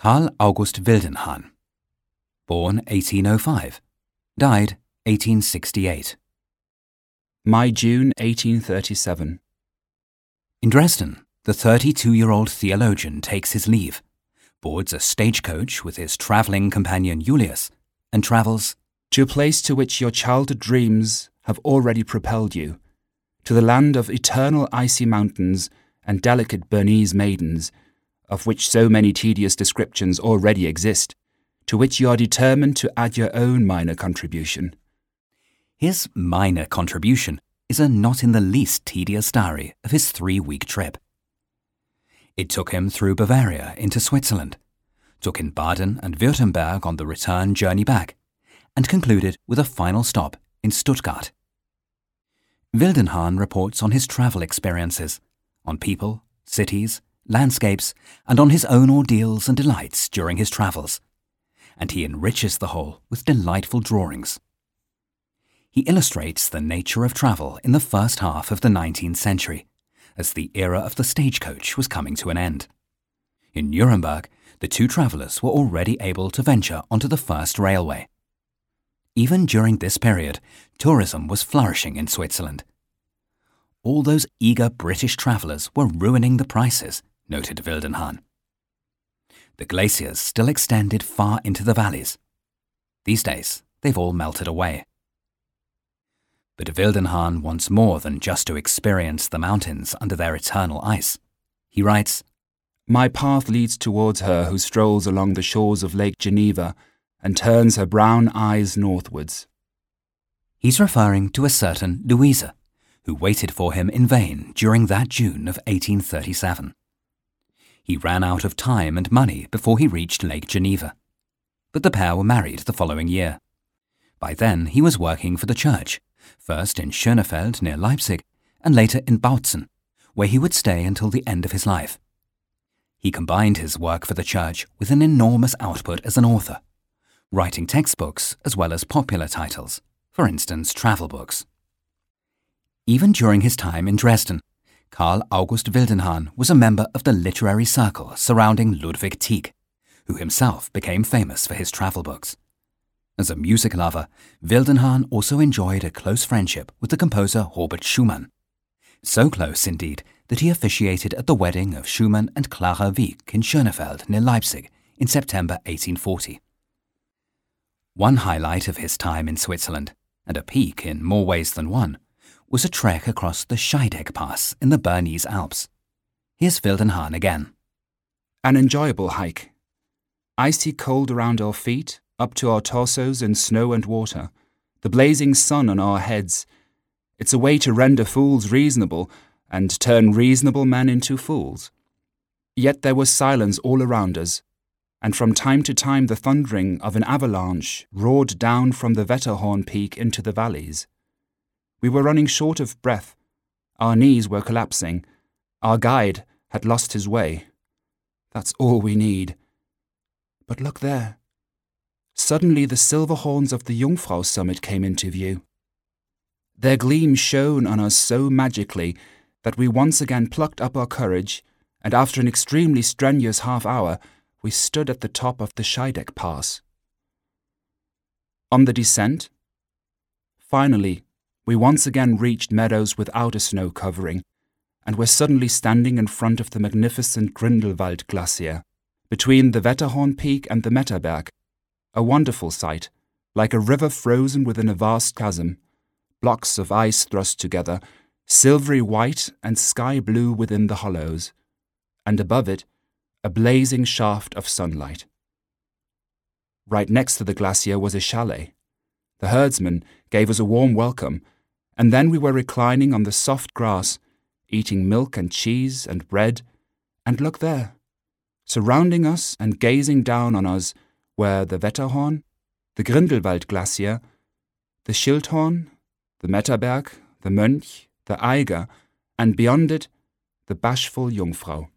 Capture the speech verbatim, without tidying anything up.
Karl August Wildenhahn, born eighteen oh five, died eighteen sixty-eight. May-June eighteen thirty-seven. In Dresden, the thirty-two-year-old theologian takes his leave, boards a stagecoach with his travelling companion Julius, and travels to a place to which your childhood dreams have already propelled you, to the land of eternal icy mountains and delicate Bernese maidens, of which so many tedious descriptions already exist, to which you are determined to add your own minor contribution. His minor contribution is a not in the least tedious diary of his three-week trip. It took him through Bavaria into Switzerland, took in Baden and Württemberg on the return journey back, and concluded with a final stop in Stuttgart. Wildenhahn reports on his travel experiences, on people, cities, landscapes, and on his own ordeals and delights during his travels, and he enriches the whole with delightful drawings. He illustrates the nature of travel in the first half of the nineteenth century, as the era of the stagecoach was coming to an end. In Nuremberg, the two travellers were already able to venture onto the first railway. Even during this period, tourism was flourishing in Switzerland. All those eager British travellers were ruining the prices, noted Wildenhahn. The glaciers still extended far into the valleys. These days, they've all melted away. But Wildenhahn wants more than just to experience the mountains under their eternal ice. He writes, "My path leads towards her who strolls along the shores of Lake Geneva and turns her brown eyes northwards." He's referring to a certain Louisa, who waited for him in vain during that June of eighteen thirty-seven. He ran out of time and money before he reached Lake Geneva, but the pair were married the following year. By then he was working for the church, first in Schönefeld near Leipzig, and later in Bautzen, where he would stay until the end of his life. He combined his work for the church with an enormous output as an author, writing textbooks as well as popular titles, for instance travel books. Even during his time in Dresden, Karl August Wildenhahn was a member of the literary circle surrounding Ludwig Tieck, who himself became famous for his travel books. As a music lover, Wildenhahn also enjoyed a close friendship with the composer Robert Schumann. So close, indeed, that he officiated at the wedding of Schumann and Clara Wieck in Schönefeld near Leipzig in September eighteen forty. One highlight of his time in Switzerland, and a peak in more ways than one, was a trek across the Scheideck Pass in the Bernese Alps. Here's Wildenhahn again. An enjoyable hike. Icy cold around our feet, up to our torsos in snow and water, the blazing sun on our heads. It's a way to render fools reasonable and turn reasonable men into fools. Yet there was silence all around us, and from time to time the thundering of an avalanche roared down from the Wetterhorn peak into the valleys. We were running short of breath. Our knees were collapsing. Our guide had lost his way. That's all we need. But look there. Suddenly the silver horns of the Jungfrau summit came into view. Their gleam shone on us so magically that we once again plucked up our courage, and after an extremely strenuous half hour, we stood at the top of the Scheideck Pass. On the descent, finally, we once again reached meadows without a snow covering, and were suddenly standing in front of the magnificent Grindelwald Glacier, between the Wetterhorn Peak and the Metterberg, a wonderful sight, like a river frozen within a vast chasm, blocks of ice thrust together, silvery white and sky blue within the hollows, and above it, a blazing shaft of sunlight. Right next to the glacier was a chalet. The herdsman gave us a warm welcome, and then we were reclining on the soft grass, eating milk and cheese and bread, and look there. Surrounding us and gazing down on us were the Wetterhorn, the Grindelwald Glacier, the Schildhorn, the Metterberg, the Mönch, the Eiger, and beyond it, the bashful Jungfrau.